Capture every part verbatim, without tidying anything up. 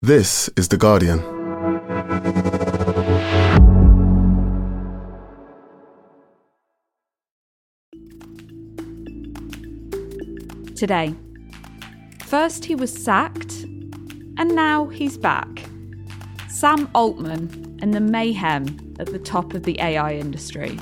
This is The Guardian. Today, first he was sacked, and now he's back. Sam Altman and the mayhem at the top of the A I industry.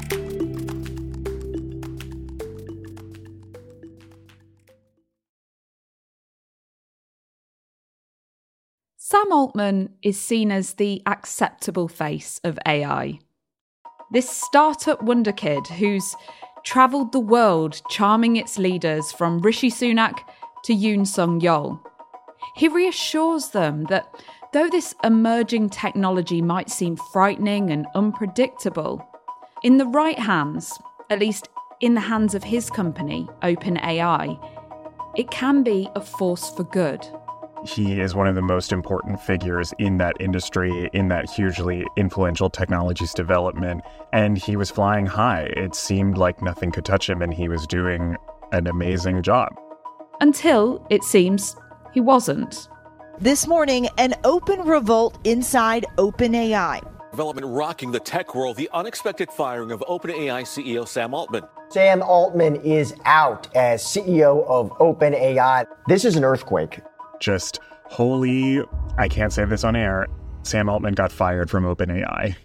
Sam Altman is seen as the acceptable face of A I. This startup wonder kid who's travelled the world charming its leaders from Rishi Sunak to Yoon Sung Yeol. He reassures them that though this emerging technology might seem frightening and unpredictable, in the right hands, at least in the hands of his company, OpenAI, it can be a force for good. He is one of the most important figures in that industry, in that hugely influential technologies development, and he was flying high. It seemed like nothing could touch him, and he was doing an amazing job. Until, it seems, he wasn't. This morning, an open revolt inside OpenAI. Development rocking the tech world, the unexpected firing of OpenAI C E O Sam Altman. Sam Altman is out as C E O of OpenAI. This is an earthquake. Just holy, I can't say this on air, Sam Altman got fired from OpenAI.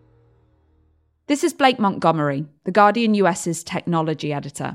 This is Blake Montgomery, The Guardian U S's technology editor.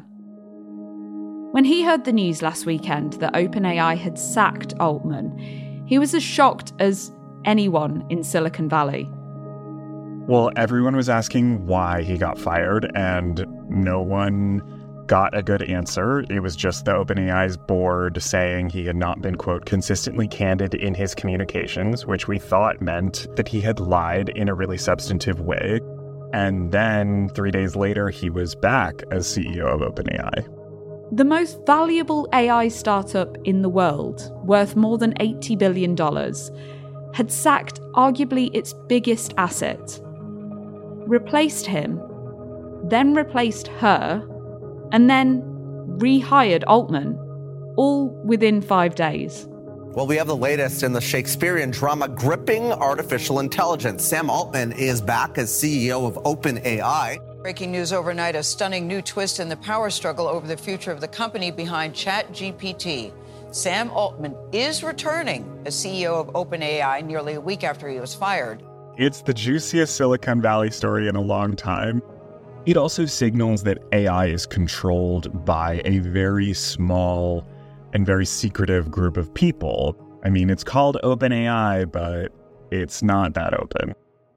When he heard the news last weekend that OpenAI had sacked Altman, he was as shocked as anyone in Silicon Valley. Well, everyone was asking why he got fired, and no one got a good answer. It was just the OpenAI's board saying he had not been, quote, consistently candid in his communications, which we thought meant that he had lied in a really substantive way. And then three days later, he was back as C E O of OpenAI. The most valuable A I startup in the world, worth more than eighty billion dollars, had sacked arguably its biggest asset, replaced him, then replaced her, and then rehired Altman, all within five days. Well, we have the latest in the Shakespearean drama Gripping Artificial Intelligence. Sam Altman is back as C E O of OpenAI. Breaking news overnight, a stunning new twist in the power struggle over the future of the company behind ChatGPT. Sam Altman is returning as C E O of OpenAI nearly a week after he was fired. It's the juiciest Silicon Valley story in a long time. It also signals that A I is controlled by a very small and very secretive group of people. I mean, it's called OpenAI, but it's not that open.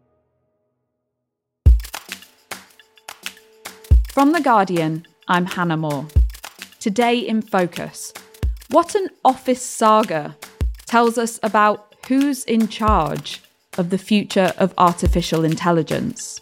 From The Guardian, I'm Hannah Moore. Today in Focus, what an office saga tells us about who's in charge of the future of artificial intelligence.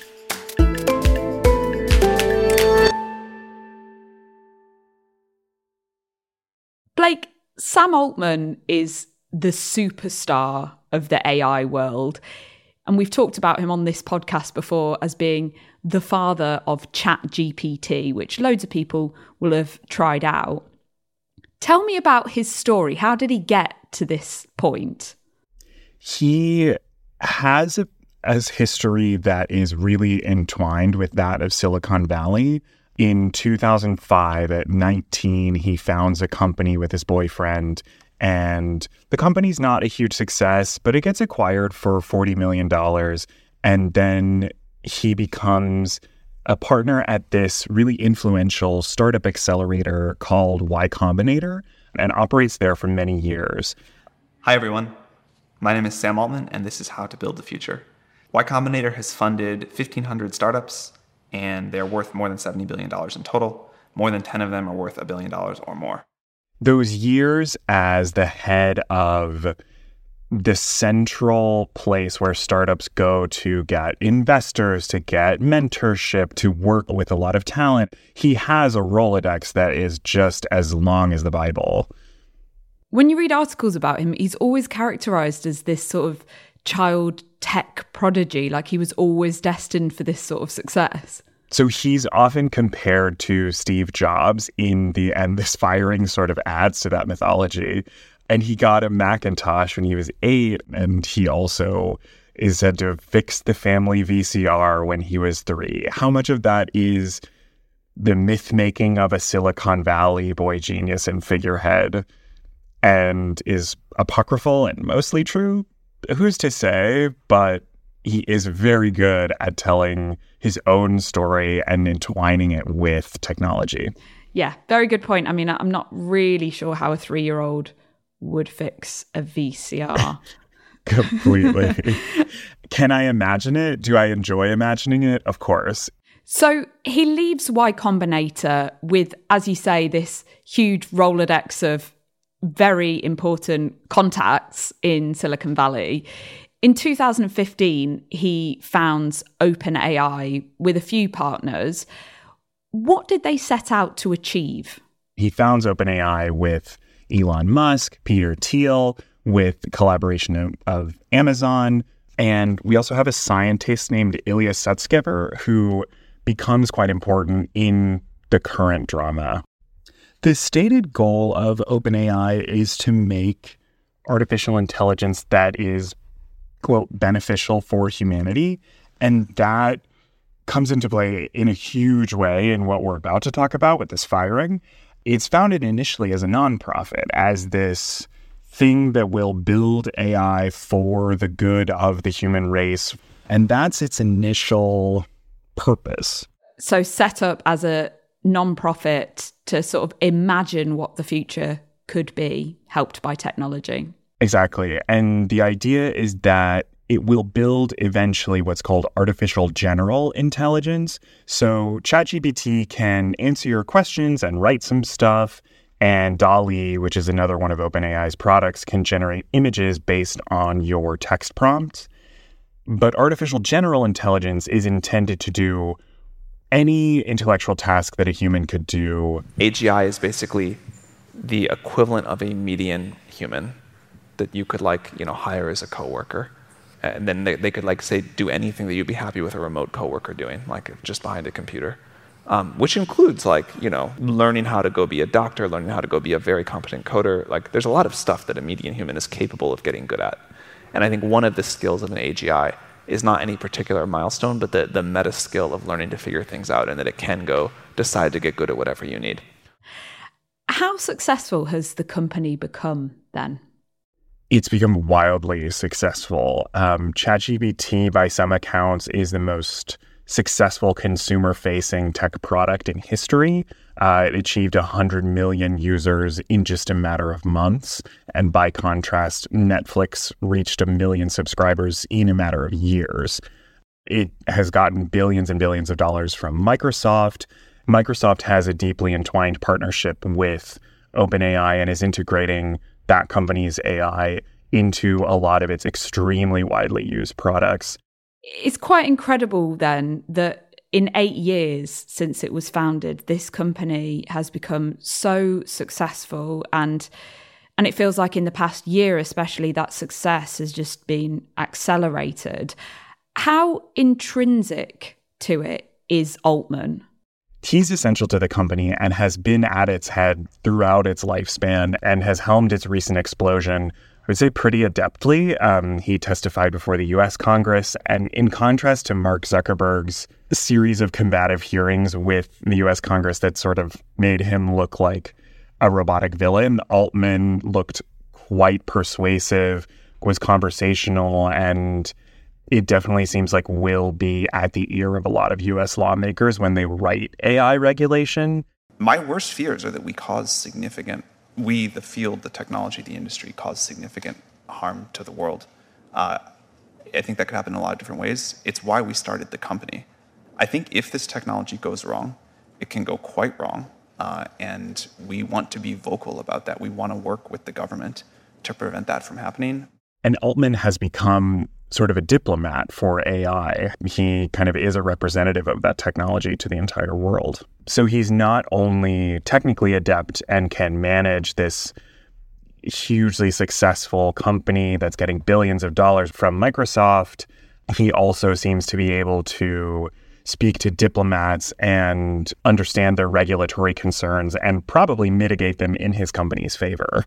Blake, Sam Altman is the superstar of the A I world. And we've talked about him on this podcast before as being the father of ChatGPT, which loads of people will have tried out. Tell me about his story. How did he get to this point? He has a, a history that is really entwined with that of Silicon Valley. In two thousand five, at nineteen, he founds a company with his boyfriend, and the company's not a huge success, but it gets acquired for forty million dollars, and then he becomes a partner at this really influential startup accelerator called Y Combinator, and operates there for many years. Hi, everyone. My name is Sam Altman, and this is How to Build the Future. Y Combinator has funded fifteen hundred startups, and they're worth more than seventy billion dollars in total. More than ten of them are worth a billion dollars or more. Those years as the head of the central place where startups go to get investors, to get mentorship, to work with a lot of talent, he has a Rolodex that is just as long as the Bible. When you read articles about him, he's always characterized as this sort of child tech prodigy, like he was always destined for this sort of success. So he's often compared to Steve Jobs in the, and this firing sort of adds to that mythology. And he got a Macintosh when he was eight, and he also is said to have fixed the family V C R when he was three. How much of that is the myth-making of a Silicon Valley boy genius and figurehead and is apocryphal and mostly true? Who's to say? But he is very good at telling his own story and entwining it with technology. Yeah, very good point. I mean, I'm not really sure how a three-year-old would fix a V C R. Completely. Can I imagine it? Do I enjoy imagining it? Of course. So he leaves Y Combinator with, as you say, this huge Rolodex of very important contacts in Silicon Valley. In two thousand fifteen, he founds OpenAI with a few partners. What did they set out to achieve? He founds OpenAI with Elon Musk, Peter Thiel, with collaboration of, of Amazon. And we also have a scientist named Ilya Sutskever who becomes quite important in the current drama. The stated goal of OpenAI is to make artificial intelligence that is, quote, beneficial for humanity. And that comes into play in a huge way in what we're about to talk about with this firing. It's founded initially as a nonprofit, as this thing that will build A I for the good of the human race. And that's its initial purpose. So set up as a nonprofit to sort of imagine what the future could be, helped by technology. Exactly. And the idea is that it will build eventually what's called artificial general intelligence. So ChatGPT can answer your questions and write some stuff. And DALL-E, which is another one of OpenAI's products, can generate images based on your text prompts. But artificial general intelligence is intended to do any intellectual task that a human could do. A G I is basically the equivalent of a median human that you could, like, you know, hire as a coworker. And then they, they could, like, say, do anything that you'd be happy with a remote coworker doing, like just behind a computer. Um, which includes, like, you know, learning how to go be a doctor, learning how to go be a very competent coder. Like, there's a lot of stuff that a median human is capable of getting good at. And I think one of the skills of an A G I is not any particular milestone, but the, the meta skill of learning to figure things out, and that it can go decide to get good at whatever you need. How successful has the company become then? It's become wildly successful. Um, ChatGPT, by some accounts, is the most successful consumer-facing tech product in history. Uh, it achieved one hundred million users in just a matter of months. And by contrast, Netflix reached a million subscribers in a matter of years. It has gotten billions and billions of dollars from Microsoft. Microsoft has a deeply entwined partnership with OpenAI and is integrating that company's A I into a lot of its extremely widely used products. It's quite incredible then that in eight years since it was founded, this company has become so successful, and and it feels like in the past year especially that success has just been accelerated. How intrinsic to it is Altman? He's essential to the company and has been at its head throughout its lifespan and has helmed its recent explosion, I would say, pretty adeptly. Um, he testified before the U S Congress, and in contrast to Mark Zuckerberg's series of combative hearings with the U S Congress that sort of made him look like a robotic villain, Altman looked quite persuasive, was conversational, and it definitely seems like will be at the ear of a lot of U S lawmakers when they write A I regulation. My worst fears are that we cause significant, we, the field, the technology, the industry, cause significant harm to the world. Uh, I think that could happen in a lot of different ways. It's why we started the company. I think if this technology goes wrong, it can go quite wrong. Uh, and we want to be vocal about that. We want to work with the government to prevent that from happening. And Altman has become sort of a diplomat for A I. He kind of is a representative of that technology to the entire world. So he's not only technically adept and can manage this hugely successful company that's getting billions of dollars from Microsoft, he also seems to be able to speak to diplomats and understand their regulatory concerns and probably mitigate them in his company's favor.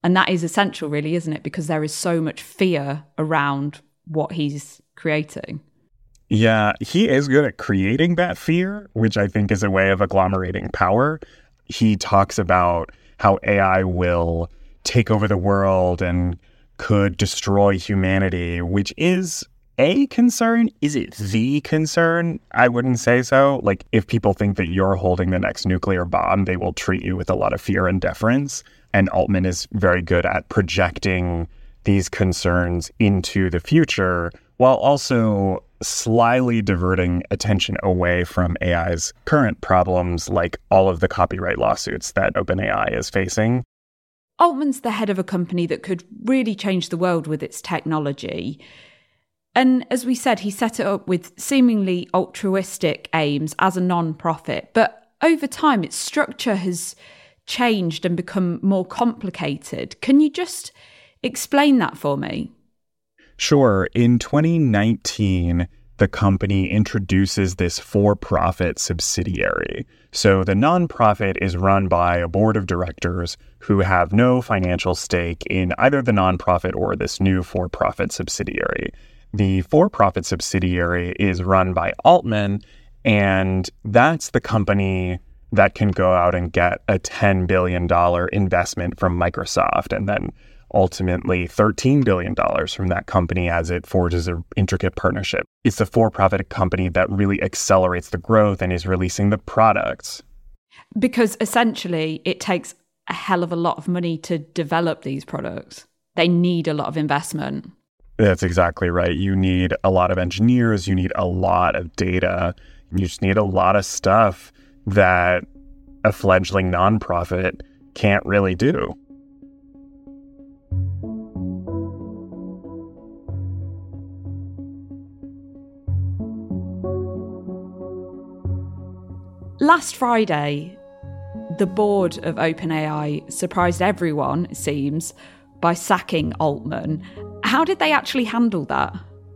And that is essential, really, isn't it? Because there is so much fear around what he's creating. Yeah, he is good at creating that fear, which I think is a way of agglomerating power. He talks about how A I will take over the world and could destroy humanity, which is a concern. Is it the concern? I wouldn't say so. Like, if people think that you're holding the next nuclear bomb, they will treat you with a lot of fear and deference. And Altman is very good at projecting these concerns into the future while also slyly diverting attention away from A I's current problems, like all of the copyright lawsuits that OpenAI is facing. Altman's the head of a company that could really change the world with its technology. And as we said, he set it up with seemingly altruistic aims as a non-profit. But over time, its structure has changed and become more complicated. Can you just explain that for me? Sure. In twenty nineteen, the company introduces this for-profit subsidiary. So the nonprofit is run by a board of directors who have no financial stake in either the nonprofit or this new for-profit subsidiary. The for-profit subsidiary is run by Altman, and that's the company that can go out and get a ten billion dollars investment from Microsoft, and then ultimately thirteen billion dollars from that company as it forges an intricate partnership. It's the for-profit company that really accelerates the growth and is releasing the products. Because essentially it takes a hell of a lot of money to develop these products. They need a lot of investment. That's exactly right. You need a lot of engineers, you need a lot of data, you just need a lot of stuff that a fledgling nonprofit can't really do. Last Friday, the board of OpenAI surprised everyone, it seems, by sacking Altman. How did they actually handle that?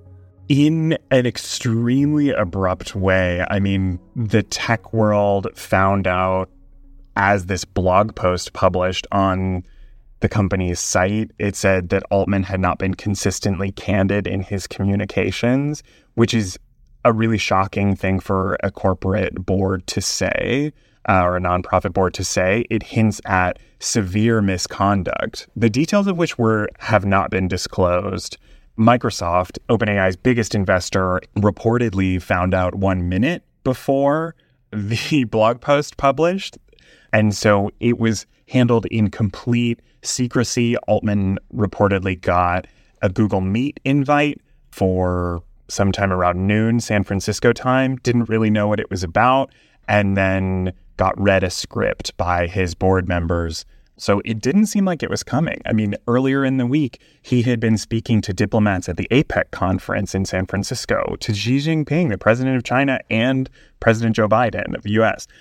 In an extremely abrupt way. I mean, the tech world found out as this blog post published on the company's site. It said that Altman had not been consistently candid in his communications, which is a really shocking thing for a corporate board to say, uh, or a nonprofit board to say. It hints at severe misconduct, the details of which were have not been disclosed. Microsoft, OpenAI's biggest investor, reportedly found out one minute before the blog post published. And so it was handled in complete secrecy. Altman reportedly got a Google Meet invite for sometime around noon San Francisco time, didn't really know what it was about, and then got read a script by his board members. So it didn't seem like it was coming. I mean, earlier in the week, he had been speaking to diplomats at the APEC conference in San Francisco, to Xi Jinping, the president of China, and President Joe Biden of the U S.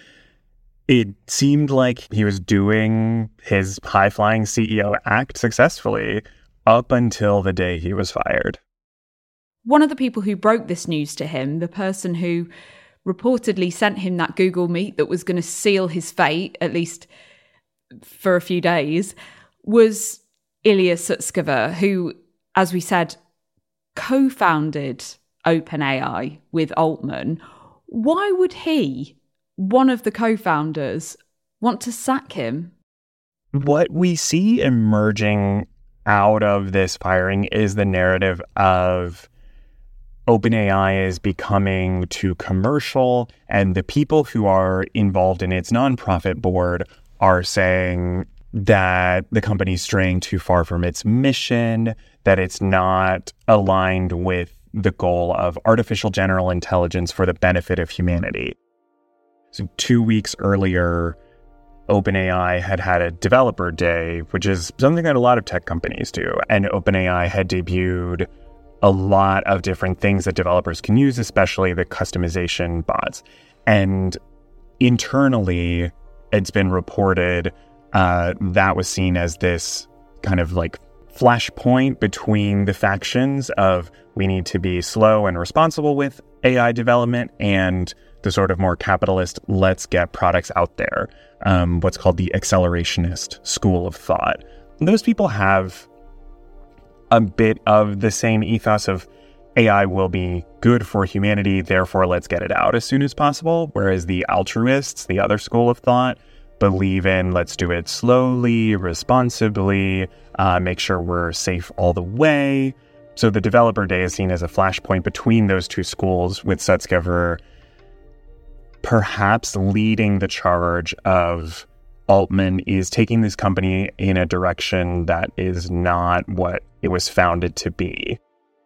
It seemed like he was doing his high-flying C E O act successfully up until the day he was fired. One of the people who broke this news to him, the person who reportedly sent him that Google Meet that was going to seal his fate, at least for a few days, was Ilya Sutskever, who, as we said, co-founded OpenAI with Altman. Why would he, one of the co-founders, want to sack him? What we see emerging out of this firing is the narrative of OpenAI is becoming too commercial, and the people who are involved in its nonprofit board are saying that the company's straying too far from its mission, that it's not aligned with the goal of artificial general intelligence for the benefit of humanity. So two weeks earlier, OpenAI had had a developer day, which is something that a lot of tech companies do. And OpenAI had debuted a lot of different things that developers can use, especially the customization bots. And internally, it's been reported uh, that was seen as this kind of like flashpoint between the factions of we need to be slow and responsible with A I development and the sort of more capitalist, let's get products out there, um, what's called the accelerationist school of thought. those people have a bit of the same ethos of A I will be good for humanity, therefore let's get it out as soon as possible. Whereas the altruists, the other school of thought, believe in let's do it slowly, responsibly, uh, make sure we're safe all the way. So the developer day is seen as a flashpoint between those two schools, with Sutskever perhaps leading the charge of Altman is taking this company in a direction that is not what it was founded to be.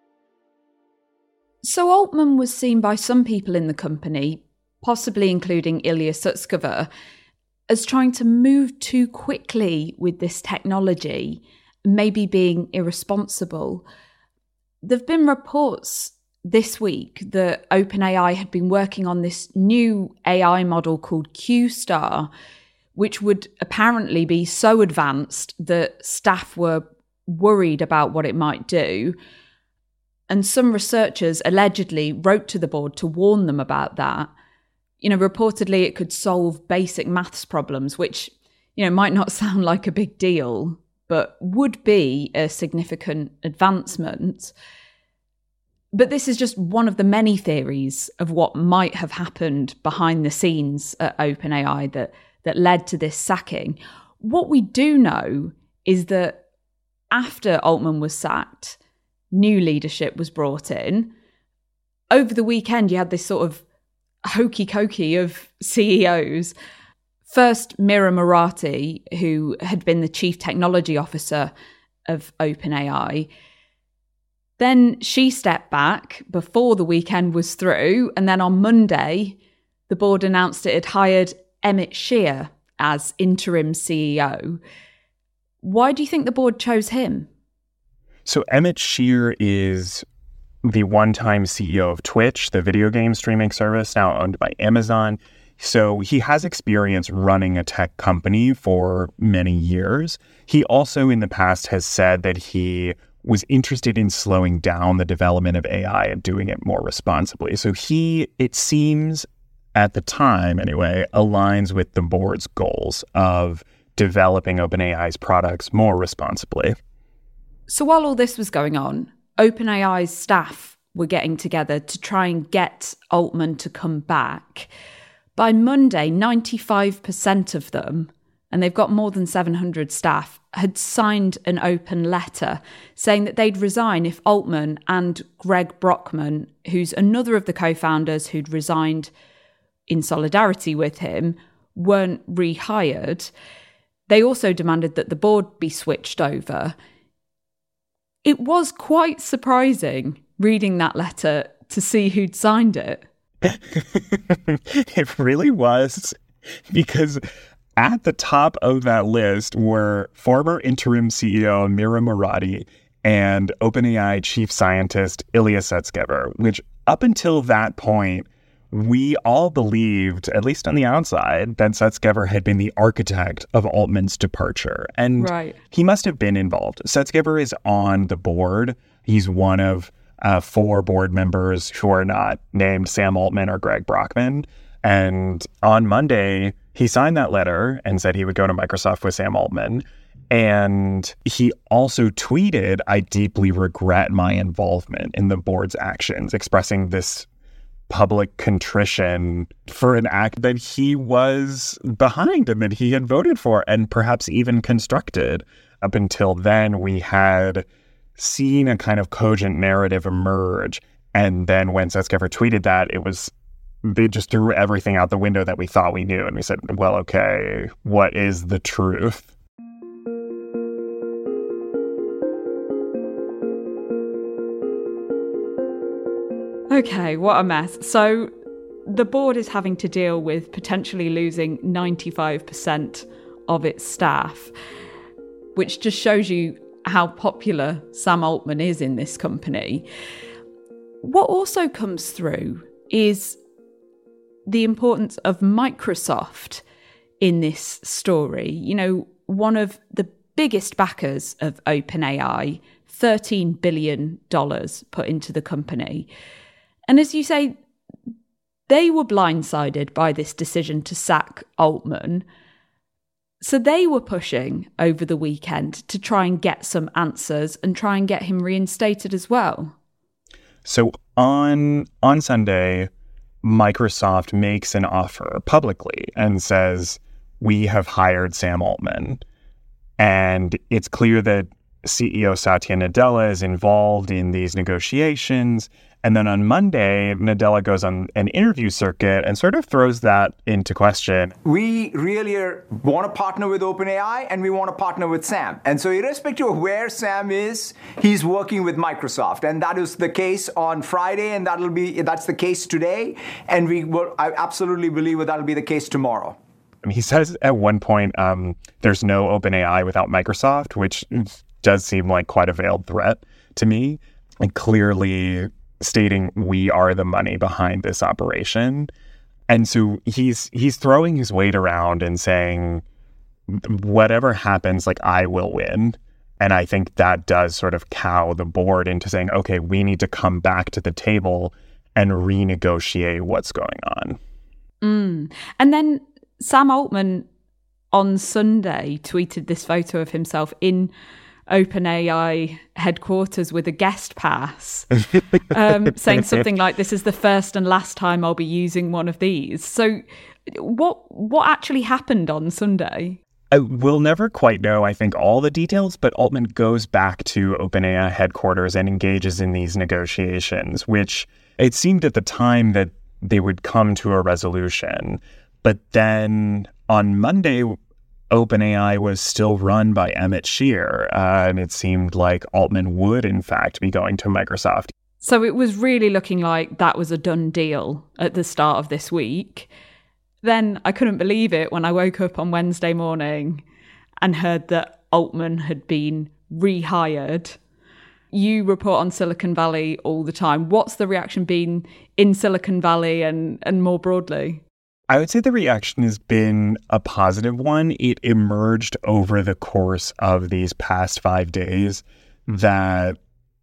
So Altman was seen by some people in the company, possibly including Ilya Sutskever, as trying to move too quickly with this technology, maybe being irresponsible. There have been reports this week that OpenAI had been working on this new A I model called Q-Star, which would apparently be so advanced that staff were worried about what it might do. And some researchers allegedly wrote to the board to warn them about that. You know, reportedly it could solve basic maths problems, which, you know, might not sound like a big deal, but would be a significant advancement. But this is just one of the many theories of what might have happened behind the scenes at OpenAI that, that led to this sacking. What we do know is that after Altman was sacked, new leadership was brought in. Over the weekend, you had this sort of hokey-cokey of C E Os. First, Mira Murati, who had been the chief technology officer of OpenAI. Then she stepped back before the weekend was through, and then on Monday, the board announced it had hired Emmett Shear as interim C E O. Why do you think the board chose him? So Emmett Shear is the one-time C E O of Twitch, the video game streaming service now owned by Amazon. So he has experience running a tech company for many years. He also in the past has said that he was interested in slowing down the development of A I and doing it more responsibly. So he, it seems at the time anyway, aligns with the board's goals of developing OpenAI's products more responsibly. So while all this was going on, OpenAI's staff were getting together to try and get Altman to come back. By Monday, ninety-five percent of them, and they've got more than seven hundred staff, had signed an open letter saying that they'd resign if Altman and Greg Brockman, who's another of the co-founders who'd resigned in solidarity with him, weren't rehired. They also demanded that the board be switched over. It was quite surprising reading that letter to see who'd signed it. It really was, because at the top of that list were former interim C E O Mira Murati and OpenAI chief scientist Ilya Sutskever, which up until that point, we all believed, at least on the outside, that Sutskever had been the architect of Altman's departure. And right. He must have been involved. Sutskever is on the board. He's one of uh, four board members who are not named Sam Altman or Greg Brockman. And on Monday, he signed that letter and said he would go to Microsoft with Sam Altman. And he also tweeted, "I deeply regret my involvement in the board's actions," expressing this public contrition for an act that he was behind and that he had voted for and perhaps even constructed. Up until then, we had seen a kind of cogent narrative emerge. And then when Sutskever tweeted that, it was, they just threw everything out the window that we thought we knew. And we said, well, okay, what is the truth? Okay, what a mess. So the board is having to deal with potentially losing ninety-five percent of its staff, which just shows you how popular Sam Altman is in this company. What also comes through is the importance of Microsoft in this story. You know, one of the biggest backers of OpenAI, thirteen billion dollars put into the company. And as you say, they were blindsided by this decision to sack Altman. So they were pushing over the weekend to try and get some answers and try and get him reinstated as well. So on on Sunday, Microsoft makes an offer publicly and says, we have hired Sam Altman. And it's clear that C E O Satya Nadella is involved in these negotiations. And then on Monday, Nadella goes on an interview circuit and sort of throws that into question. We really are, want to partner with OpenAI and we want to partner with Sam. And so irrespective of where Sam is, he's working with Microsoft. And that is the case on Friday, and that'll be that's the case today. And we will, I absolutely believe that that'll be the case tomorrow. I mean, he says at one point, um, there's no OpenAI without Microsoft, which does seem like quite a veiled threat to me. And clearly stating we are the money behind this operation. And so he's he's throwing his weight around and saying, whatever happens, like, I will win. And I think that does sort of cow the board into saying, okay, we need to come back to the table and renegotiate what's going on. Mm. And then Sam Altman on Sunday tweeted this photo of himself in OpenAI headquarters with a guest pass, um, saying something like, this is the first and last time I'll be using one of these. So what what actually happened on Sunday? I, we'll never quite know, I think, all the details, but Altman goes back to OpenAI headquarters and engages in these negotiations, which it seemed at the time that they would come to a resolution. But then on Monday, OpenAI was still run by Emmett Shear, uh, and it seemed like Altman would, in fact, be going to Microsoft. So it was really looking like that was a done deal at the start of this week. Then I couldn't believe it when I woke up on Wednesday morning and heard that Altman had been rehired. You report on Silicon Valley all the time. What's the reaction been in Silicon Valley and, and more broadly? I would say the reaction has been a positive one. It emerged over the course of these past five days that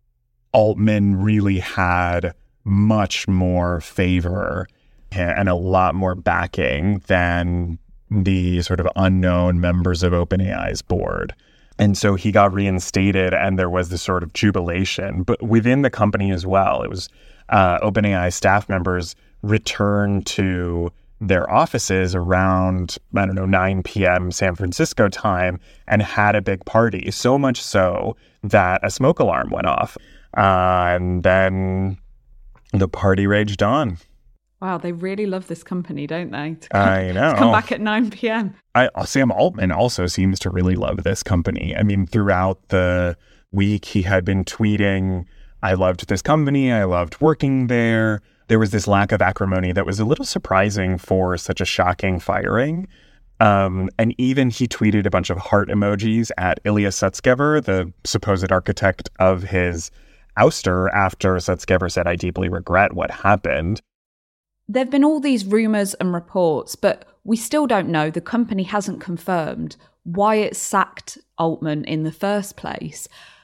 Altman really had much more favor and a lot more backing than the sort of unknown members of OpenAI's board. And so he got reinstated and there was this sort of jubilation, but within the company as well. It was uh, OpenAI staff members returned to their offices around, I don't know, nine p.m. San Francisco time and had a big party, so much so that a smoke alarm went off. Uh, and then the party raged on. Wow, they really love this company, don't they? To come, I know. To come back at nine p.m. I, Sam Altman also seems to really love this company. I mean, throughout the week, he had been tweeting, I loved this company, I loved working there. There was this lack of acrimony that was a little surprising for such a shocking firing. Um, and even he tweeted a bunch of heart emojis at Ilya Sutskever, the supposed architect of his ouster, after Sutskever said, I deeply regret what happened. There have been all these rumours and reports, but we still don't know. The company hasn't confirmed why it sacked Altman in the first place.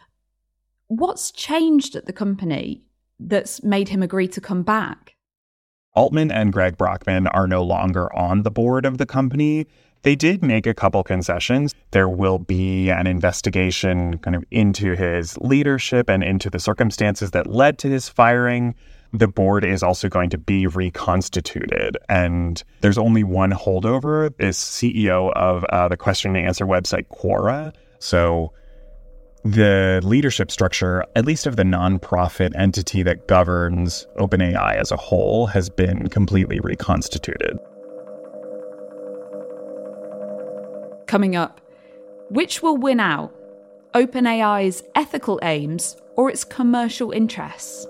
What's changed at the company that's made him agree to come back? Altman and Greg Brockman are no longer on the board of the company. They did make a couple concessions. There will be an investigation kind of into his leadership and into the circumstances that led to his firing. The board is also going to be reconstituted, and there's only one holdover, is C E O of uh, the question and answer website Quora. So the leadership structure, at least of the nonprofit entity that governs OpenAI as a whole, has been completely reconstituted. Coming up, which will win out? OpenAI's ethical aims or its commercial interests?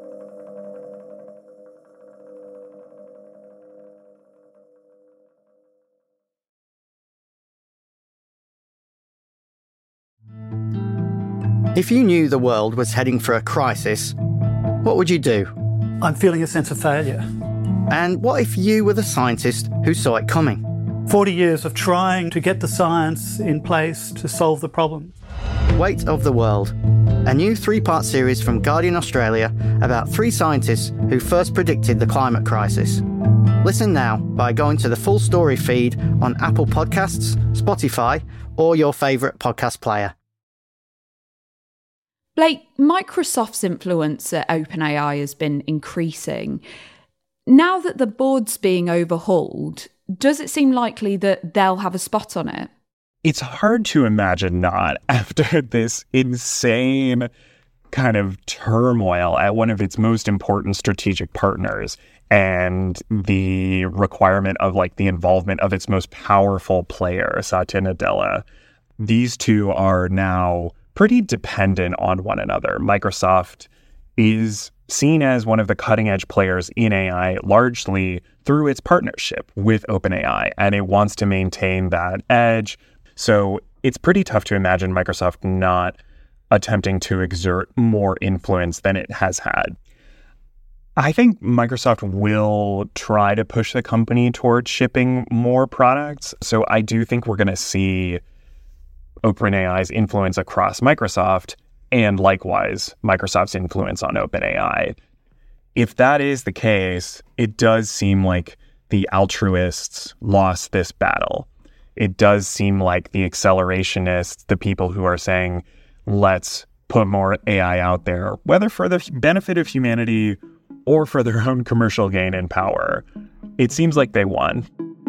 If you knew the world was heading for a crisis, what would you do? I'm feeling a sense of failure. And what if you were the scientist who saw it coming? forty years of trying to get the science in place to solve the problem. Weight of the World, a new three-part series from Guardian Australia about three scientists who first predicted the climate crisis. Listen now by going to the full story feed on Apple Podcasts, Spotify, or your favourite podcast player. Blake, Microsoft's influence at OpenAI has been increasing. Now that the board's being overhauled, does it seem likely that they'll have a spot on it? It's hard to imagine not after this insane kind of turmoil at one of its most important strategic partners and the requirement of like the involvement of its most powerful player, Satya Nadella. These two are now pretty dependent on one another. Microsoft is seen as one of the cutting-edge players in A I largely through its partnership with OpenAI, and it wants to maintain that edge. So it's pretty tough to imagine Microsoft not attempting to exert more influence than it has had. I think Microsoft will try to push the company towards shipping more products. So I do think we're going to see OpenAI's influence across Microsoft and likewise Microsoft's influence on OpenAI. If that is the case, it does seem like the altruists lost this battle. It does seem like the accelerationists, the people who are saying, let's put more A I out there, whether for the benefit of humanity or for their own commercial gain and power, it seems like they won.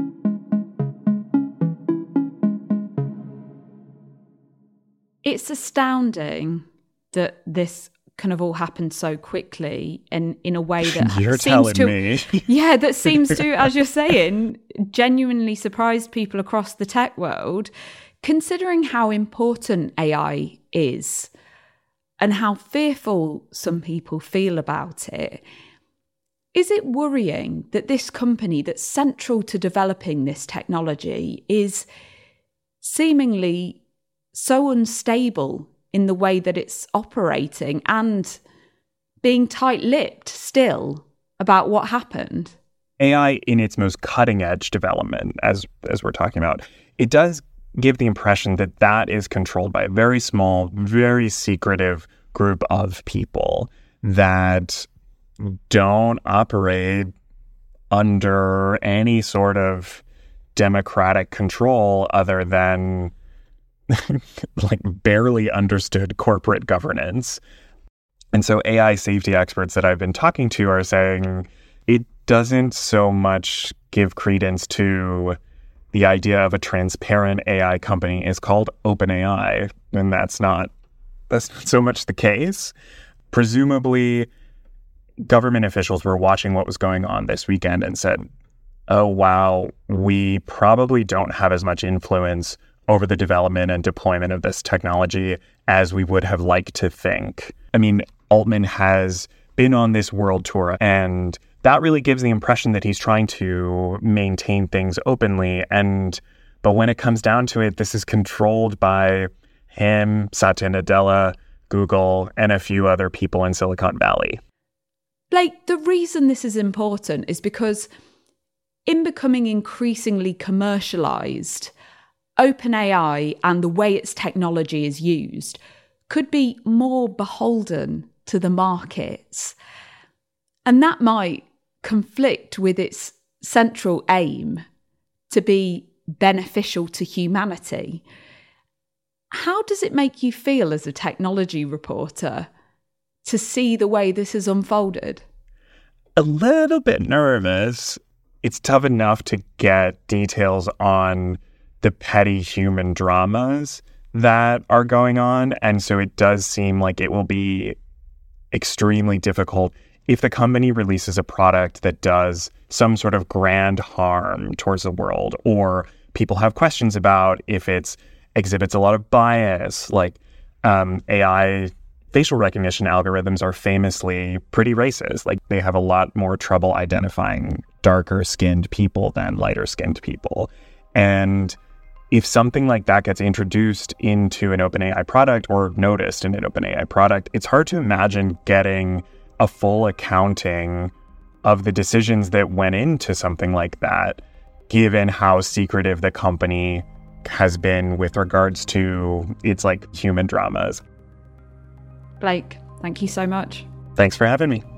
It's astounding that this kind of all happened so quickly and in a way that you're seems telling to, me. yeah, that seems to, as you're saying, genuinely surprised people across the tech world, considering how important A I is and how fearful some people feel about it. Is it worrying that this company that's central to developing this technology is seemingly so unstable in the way that it's operating and being tight-lipped still about what happened? A I in its most cutting-edge development, as as we're talking about, it does give the impression that that is controlled by a very small, very secretive group of people that don't operate under any sort of democratic control other than like barely understood corporate governance. And so A I safety experts that I've been talking to are saying it doesn't so much give credence to the idea of a transparent A I company is called OpenAI, and that's not that's not so much the case. Presumably, government officials were watching what was going on this weekend and said, oh, wow, we probably don't have as much influence over the development and deployment of this technology as we would have liked to think. I mean, Altman has been on this world tour, and that really gives the impression that he's trying to maintain things openly. And but when it comes down to it, this is controlled by him, Satya Nadella, Google, and a few other people in Silicon Valley. Blake, the reason this is important is because in becoming increasingly commercialized, OpenAI and the way its technology is used could be more beholden to the markets. And that might conflict with its central aim to be beneficial to humanity. How does it make you feel as a technology reporter to see the way this has unfolded? A little bit nervous. It's tough enough to get details on the petty human dramas that are going on. And so it does seem like it will be extremely difficult if the company releases a product that does some sort of grand harm towards the world, or people have questions about if it exhibits a lot of bias. Like um, A I facial recognition algorithms are famously pretty racist. Like they have a lot more trouble identifying darker skinned people than lighter skinned people. And if something like that gets introduced into an OpenAI product or noticed in an OpenAI product, it's hard to imagine getting a full accounting of the decisions that went into something like that, given how secretive the company has been with regards to its like human dramas. Blake, thank you so much. Thanks for having me.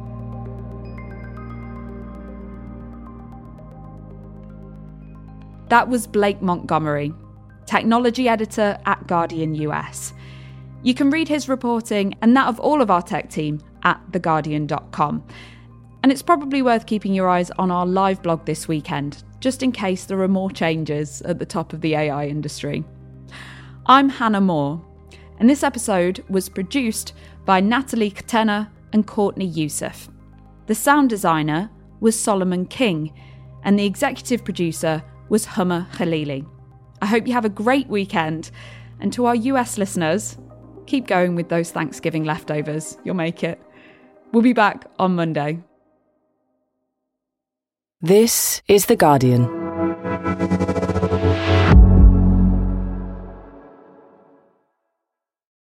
That was Blake Montgomery, technology editor at Guardian U S. You can read his reporting and that of all of our tech team at the guardian dot com. And it's probably worth keeping your eyes on our live blog this weekend, just in case there are more changes at the top of the A I industry. I'm Hannah Moore, and this episode was produced by Natalie Katena and Courtney Youssef. The sound designer was Solomon King, and the executive producer was Hummer Khalili. I hope you have a great weekend, and to our U S listeners, keep going with those Thanksgiving leftovers. You'll make it. We'll be back on Monday. This is The Guardian.